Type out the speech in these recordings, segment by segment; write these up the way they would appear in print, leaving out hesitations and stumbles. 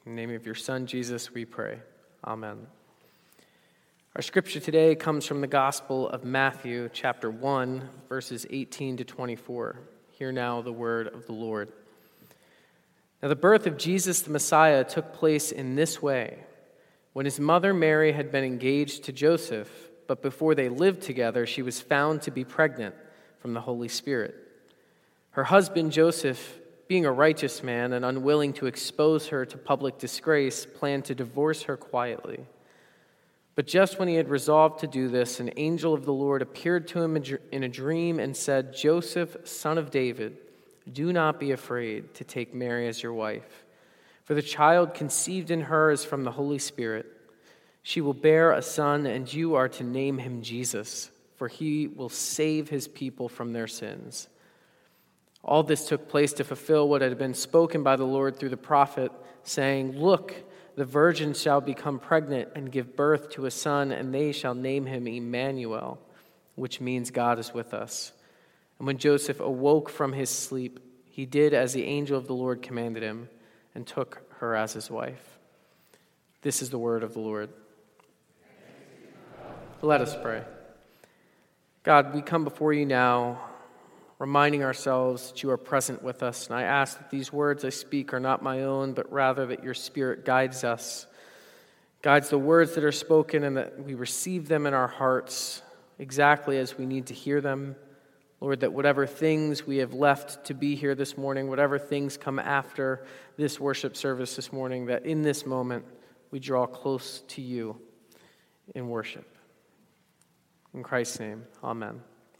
In the name of your Son, Jesus, we pray. Amen. Our scripture today comes from the Gospel of Matthew, chapter 1, verses 18 to 24. Hear now the word of the Lord. Now the birth of Jesus the Messiah took place in this way. When his mother Mary had been engaged to Joseph, but before they lived together, she was found to be pregnant from the Holy Spirit. Her husband Joseph, being a righteous man and unwilling to expose her to public disgrace, planned to divorce her quietly. But just when he had resolved to do this, an angel of the Lord appeared to him in a dream and said, "Joseph, son of David, do not be afraid to take Mary as your wife, for the child conceived in her is from the Holy Spirit. She will bear a son, and you are to name him Jesus, for he will save his people from their sins." All this took place to fulfill what had been spoken by the Lord through the prophet, saying, "Look, the virgin shall become pregnant and give birth to a son, and they shall name him Emmanuel," which means God is with us. And when Joseph awoke from his sleep, he did as the angel of the Lord commanded him and took her as his wife. This is the word of the Lord. Let us pray. God, we come before you now, reminding ourselves that you are present with us. And I ask that these words I speak are not my own, but rather that your Spirit guides us, guides the words that are spoken, and that we receive them in our hearts exactly as we need to hear them. Lord, that whatever things we have left to be here this morning, whatever things come after this worship service this morning, that in this moment we draw close to you in worship. In Christ's name, amen.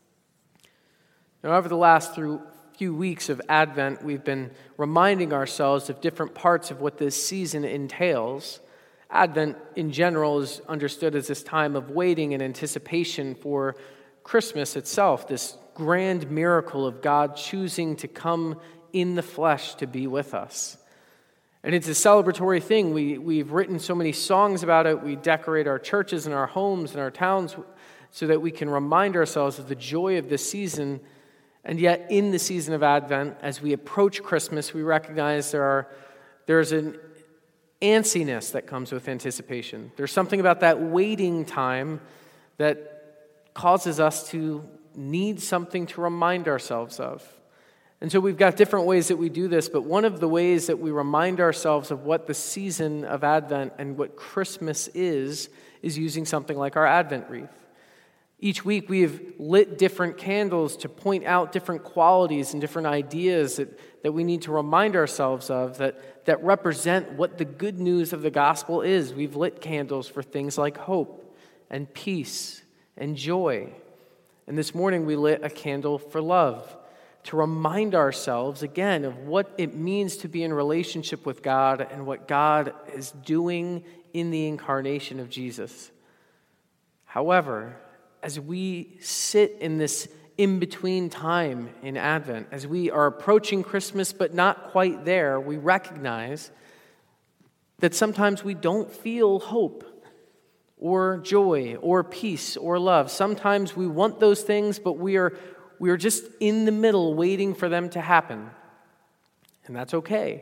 Now, over the last few weeks of Advent, we've been reminding ourselves of different parts of what this season entails. Advent, in general, is understood as this time of waiting and anticipation for Christmas itself, this grand miracle of God choosing to come in the flesh to be with us. And it's a celebratory thing. We've written so many songs about it. We decorate our churches and our homes and our towns so that we can remind ourselves of the joy of this season. And yet, in the season of Advent, as we approach Christmas, we recognize there's an antsiness that comes with anticipation. There's something about that waiting time that causes us to need something to remind ourselves of. And so we've got different ways that we do this, but one of the ways that we remind ourselves of what the season of Advent and what Christmas is using something like our Advent wreath. Each week we've lit different candles to point out different qualities and different ideas that we need to remind ourselves of that represent what the good news of the gospel is. We've lit candles for things like hope and peace and joy. And this morning we lit a candle for love to remind ourselves again of what it means to be in relationship with God and what God is doing in the incarnation of Jesus. However, as we sit in this in-between time in Advent, as we are approaching Christmas but not quite there, we recognize that sometimes we don't feel hope or joy or peace or love. Sometimes we want those things, but we are just in the middle waiting for them to happen. And that's okay.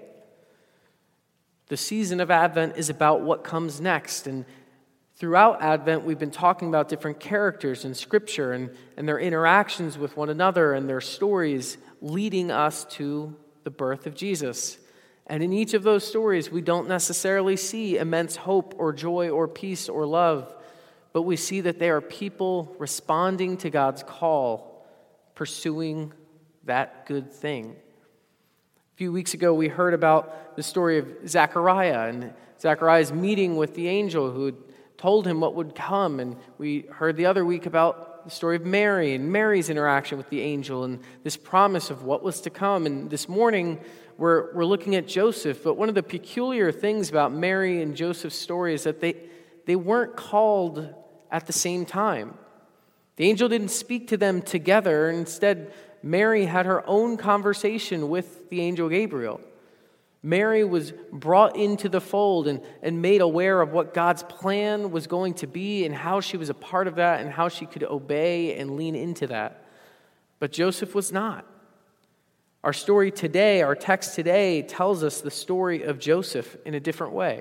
The season of Advent is about what comes next, and throughout Advent, we've been talking about different characters in Scripture and their interactions with one another and their stories leading us to the birth of Jesus. And in each of those stories, we don't necessarily see immense hope or joy or peace or love, but we see that they are people responding to God's call, pursuing that good thing. A few weeks ago, we heard about the story of Zechariah and Zechariah's meeting with the angel who told him what would come. And we heard the other week about the story of Mary and Mary's interaction with the angel and this promise of what was to come. And this morning, we're looking at Joseph. But one of the peculiar things about Mary and Joseph's story is that they weren't called at the same time. The angel didn't speak to them together. Instead, Mary had her own conversation with the angel Gabriel. Mary was brought into the fold and made aware of what God's plan was going to be and how she was a part of that and how she could obey and lean into that. But Joseph was not. Our story today, our text today, tells us the story of Joseph in a different way.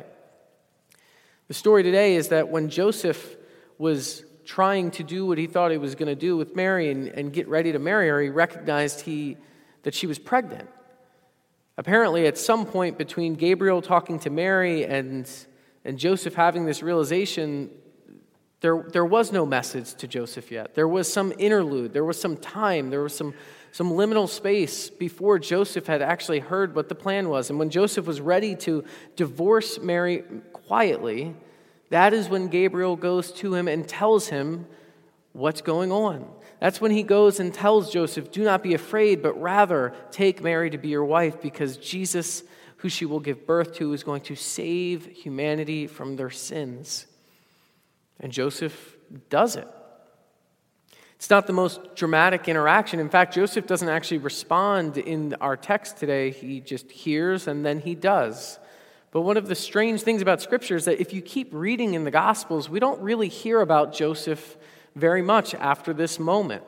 The story today is that when Joseph was trying to do what he thought he was going to do with Mary and get ready to marry her, he recognized that she was pregnant. Apparently, at some point between Gabriel talking to Mary and Joseph having this realization, there was no message to Joseph yet. There was some interlude. There was some time. There was some liminal space before Joseph had actually heard what the plan was. And when Joseph was ready to divorce Mary quietly, that is when Gabriel goes to him and tells him what's going on. That's when he goes and tells Joseph, do not be afraid, but rather take Mary to be your wife, because Jesus, who she will give birth to, is going to save humanity from their sins. And Joseph does it. It's not the most dramatic interaction. In fact, Joseph doesn't actually respond in our text today. He just hears and then he does. But one of the strange things about Scripture is that if you keep reading in the Gospels, we don't really hear about Joseph very much after this moment.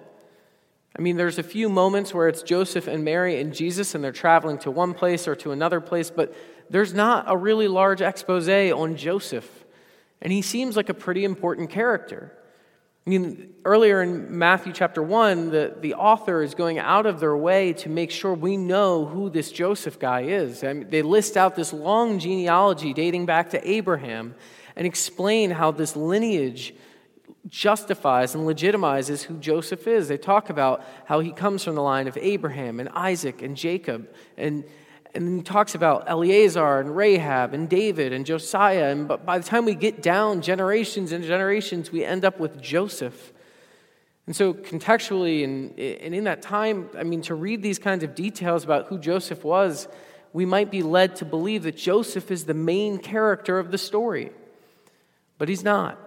I mean, there's a few moments where it's Joseph and Mary and Jesus, and they're traveling to one place or to another place, but there's not a really large expose on Joseph. And he seems like a pretty important character. I mean, earlier in Matthew chapter 1, the author is going out of their way to make sure we know who this Joseph guy is. I mean, they list out this long genealogy dating back to Abraham and explain how this lineage justifies and legitimizes who Joseph is. They talk about how he comes from the line of Abraham and Isaac and Jacob, and then he talks about Eleazar and Rahab and David and Josiah. And by the time we get down generations and generations, we end up with Joseph. And so contextually and in that time, I mean, to read these kinds of details about who Joseph was, we might be led to believe that Joseph is the main character of the story. But he's not.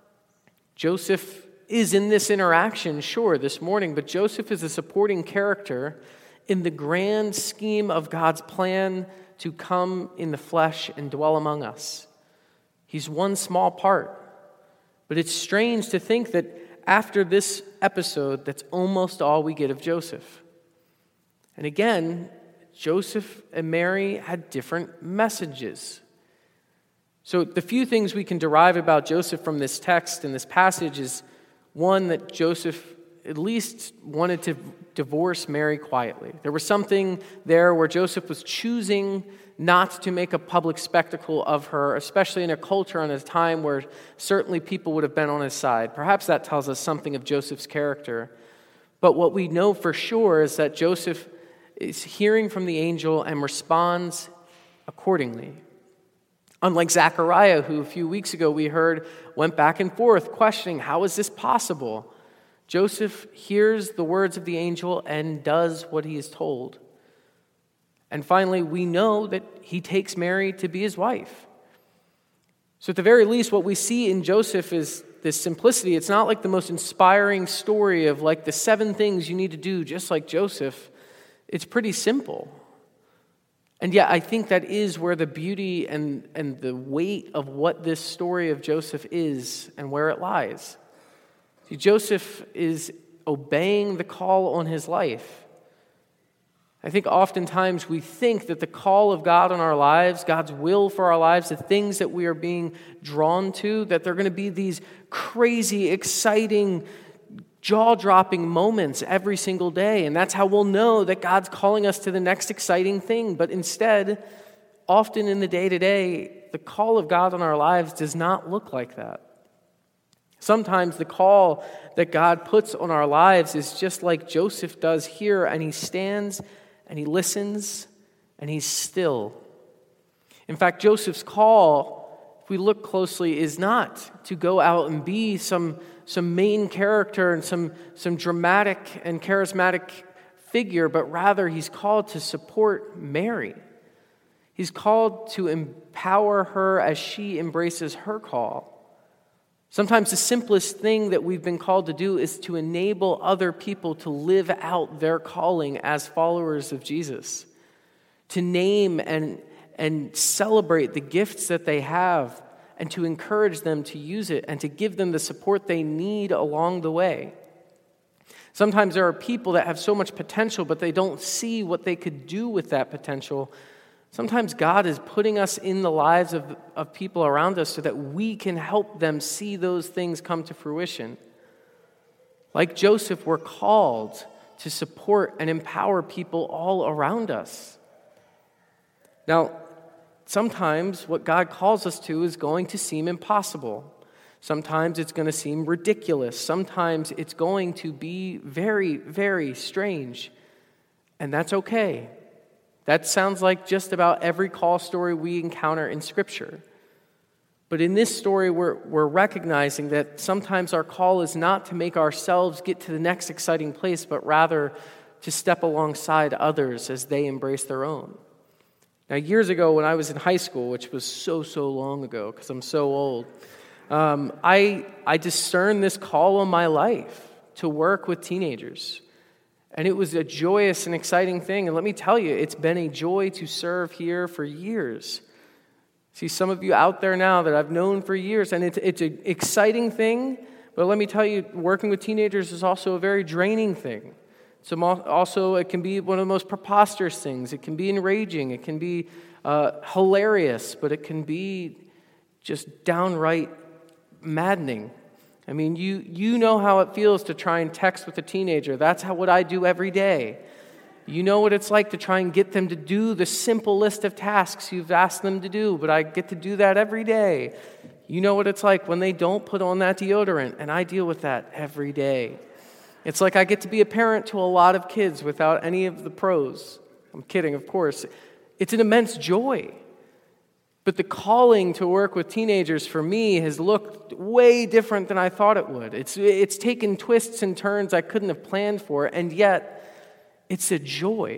Joseph is in this interaction, sure, this morning, but Joseph is a supporting character in the grand scheme of God's plan to come in the flesh and dwell among us. He's one small part. But it's strange to think that after this episode, that's almost all we get of Joseph. And again, Joseph and Mary had different messages. So the few things we can derive about Joseph from this text and this passage is, one, that Joseph at least wanted to divorce Mary quietly. There was something there where Joseph was choosing not to make a public spectacle of her, especially in a culture and a time where certainly people would have been on his side. Perhaps that tells us something of Joseph's character. But what we know for sure is that Joseph is hearing from the angel and responds accordingly. Unlike Zechariah, who a few weeks ago we heard went back and forth questioning, how is this possible? Joseph hears the words of the angel and does what he is told. And finally, we know that he takes Mary to be his wife. So at the very least, what we see in Joseph is this simplicity. It's not like the most inspiring story of like the 7 things you need to do just like Joseph. It's pretty simple. And yet I think that is where the beauty and the weight of what this story of Joseph is and where it lies. See, Joseph is obeying the call on his life. I think oftentimes we think that the call of God on our lives, God's will for our lives, the things that we are being drawn to, that they're going to be these crazy, exciting, jaw-dropping moments every single day. And that's how we'll know that God's calling us to the next exciting thing. But instead, often in the day-to-day, the call of God on our lives does not look like that. Sometimes the call that God puts on our lives is just like Joseph does here, and he stands and he listens and he's still. In fact, Joseph's call, if we look closely, is not to go out and be some main character and some dramatic and charismatic figure, but rather he's called to support Mary. He's called to empower her as she embraces her call. Sometimes the simplest thing that we've been called to do is to enable other people to live out their calling as followers of Jesus, to name and celebrate the gifts that they have, and to encourage them to use it and to give them the support they need along the way. Sometimes there are people that have so much potential, but they don't see what they could do with that potential. Sometimes God is putting us in the lives of people around us so that we can help them see those things come to fruition. Like Joseph, we're called to support and empower people all around us. Now, sometimes what God calls us to is going to seem impossible. Sometimes it's going to seem ridiculous. Sometimes it's going to be very, very strange. And that's okay. That sounds like just about every call story we encounter in Scripture. But in this story, we're recognizing that sometimes our call is not to make ourselves get to the next exciting place, but rather to step alongside others as they embrace their own. Now, years ago when I was in high school, which was so long ago because I'm so old, I discerned this call on my life to work with teenagers. And it was a joyous and exciting thing. And let me tell you, it's been a joy to serve here for years. See some of you out there now that I've known for years, and it's an exciting thing. But let me tell you, working with teenagers is also a very draining thing. So also, it can be one of the most preposterous things. It can be enraging. It can be hilarious, but it can be just downright maddening. I mean, you know how it feels to try and text with a teenager. That's what I do every day. You know what it's like to try and get them to do the simple list of tasks you've asked them to do, but I get to do that every day. You know what it's like when they don't put on that deodorant, and I deal with that every day. It's like I get to be a parent to a lot of kids without any of the pros. I'm kidding, of course. It's an immense joy. But the calling to work with teenagers for me has looked way different than I thought it would. It's taken twists and turns I couldn't have planned for, and yet it's a joy.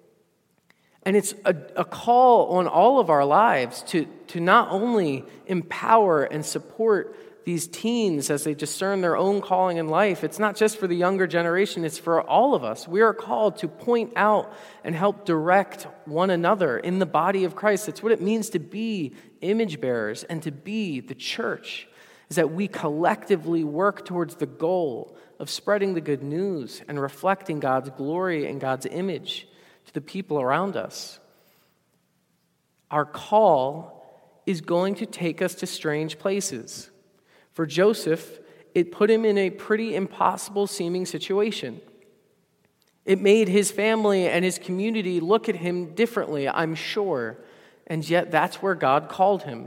And it's a call on all of our lives to not only empower and support these teens as they discern their own calling in life. It's not just for the younger generation, it's for all of us. We are called to point out and help direct one another in the body of Christ. It's what it means to be image bearers and to be the church, is that we collectively work towards the goal of spreading the good news and reflecting God's glory and God's image to the people around us. Our call is going to take us to strange places. For Joseph, it put him in a pretty impossible seeming situation. It made his family and his community look at him differently, I'm sure, and yet that's where God called him.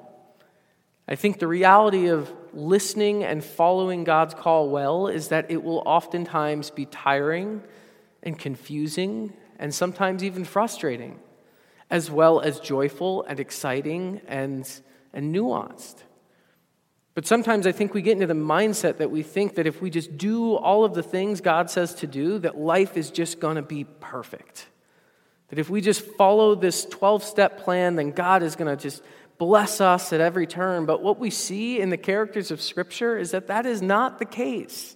I think the reality of listening and following God's call well is that it will oftentimes be tiring and confusing and sometimes even frustrating, as well as joyful and exciting and nuanced. But sometimes I think we get into the mindset that we think that if we just do all of the things God says to do, that life is just going to be perfect. That if we just follow this 12-step plan, then God is going to just bless us at every turn. But what we see in the characters of Scripture is that is not the case.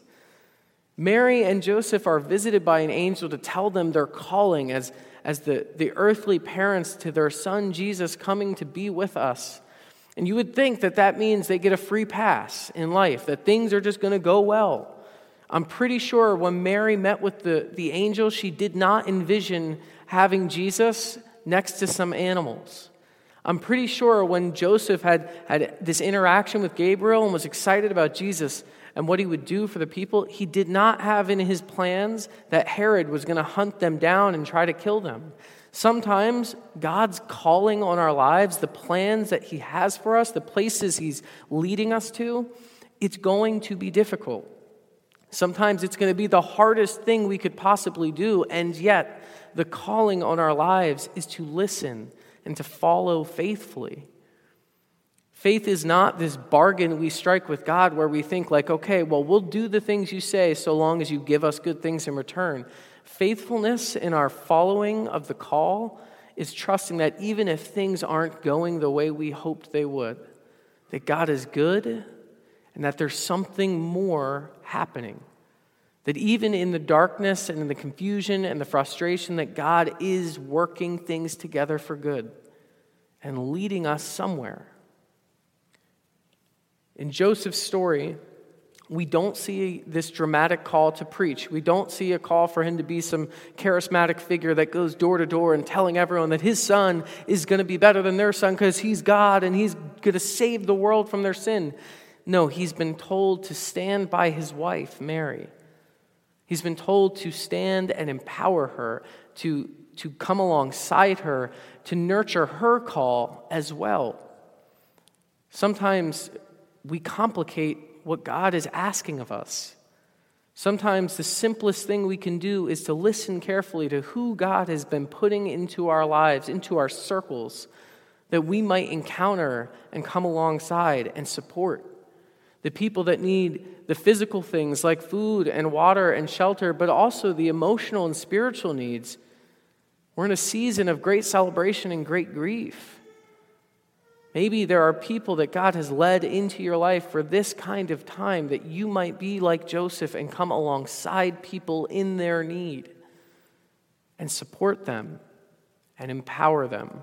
Mary and Joseph are visited by an angel to tell them their calling as the earthly parents to their son Jesus coming to be with us. And you would think that means they get a free pass in life, that things are just going to go well. I'm pretty sure when Mary met with the angel, she did not envision having Jesus next to some animals. I'm pretty sure when Joseph had this interaction with Gabriel and was excited about Jesus and what he would do for the people, he did not have in his plans that Herod was going to hunt them down and try to kill them. Sometimes God's calling on our lives, the plans that he has for us, the places he's leading us to, it's going to be difficult. Sometimes it's going to be the hardest thing we could possibly do, and yet the calling on our lives is to listen and to follow faithfully. Faith is not this bargain we strike with God where we think like, okay, well, we'll do the things you say so long as you give us good things in return. Faithfulness in our following of the call is trusting that even if things aren't going the way we hoped they would, that God is good and that there's something more happening. That even in the darkness and in the confusion and the frustration, that God is working things together for good and leading us somewhere. In Joseph's story, We don't see this dramatic call to preach. We don't see a call for him to be some charismatic figure that goes door to door and telling everyone that his son is going to be better than their son because he's God and he's going to save the world from their sin. No, he's been told to stand by his wife, Mary. He's been told to stand and empower her, to come alongside her, to nurture her call as well. Sometimes we complicate what God is asking of us. Sometimes the simplest thing we can do is to listen carefully to who God has been putting into our lives, into our circles, that we might encounter and come alongside and support. The people that need the physical things like food and water and shelter, but also the emotional and spiritual needs. We're in a season of great celebration and great grief. Maybe there are people that God has led into your life for this kind of time that you might be like Joseph and come alongside people in their need and support them and empower them.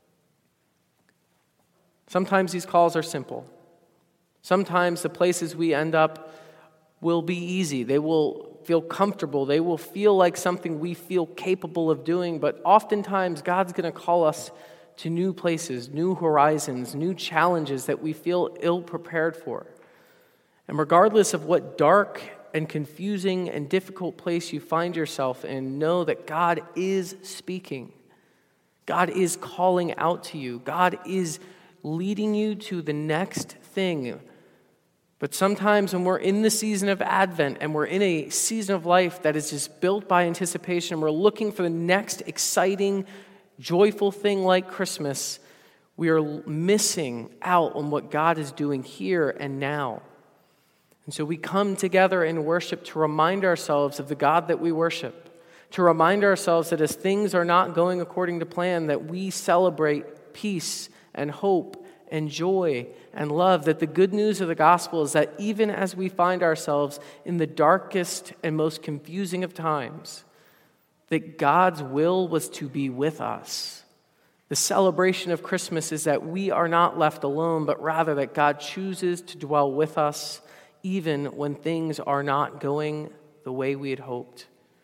Sometimes these calls are simple. Sometimes the places we end up will be easy. They will feel comfortable. They will feel like something we feel capable of doing, but oftentimes God's going to call us to new places, new horizons, new challenges that we feel ill-prepared for. And regardless of what dark and confusing and difficult place you find yourself in, know that God is speaking. God is calling out to you. God is leading you to the next thing. But sometimes when we're in the season of Advent and we're in a season of life that is just built by anticipation, we're looking for the next exciting, joyful thing like Christmas, we are missing out on what God is doing here and now. And so we come together in worship to remind ourselves of the God that we worship, to remind ourselves that as things are not going according to plan, that we celebrate peace and hope and joy and love, that the good news of the gospel is that even as we find ourselves in the darkest and most confusing of times, that God's will was to be with us. The celebration of Christmas is that we are not left alone, but rather that God chooses to dwell with us even when things are not going the way we had hoped.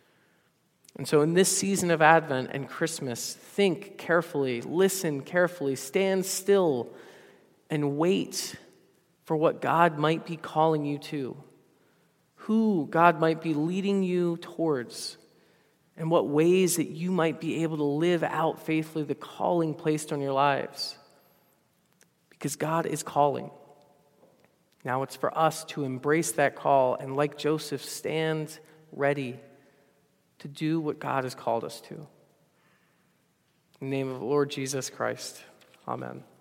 And so in this season of Advent and Christmas, think carefully, listen carefully, stand still, and wait for what God might be calling you to, who God might be leading you towards, and what ways that you might be able to live out faithfully the calling placed on your lives. Because God is calling. Now it's for us to embrace that call and, like Joseph, stand ready to do what God has called us to. In the name of the Lord Jesus Christ, amen.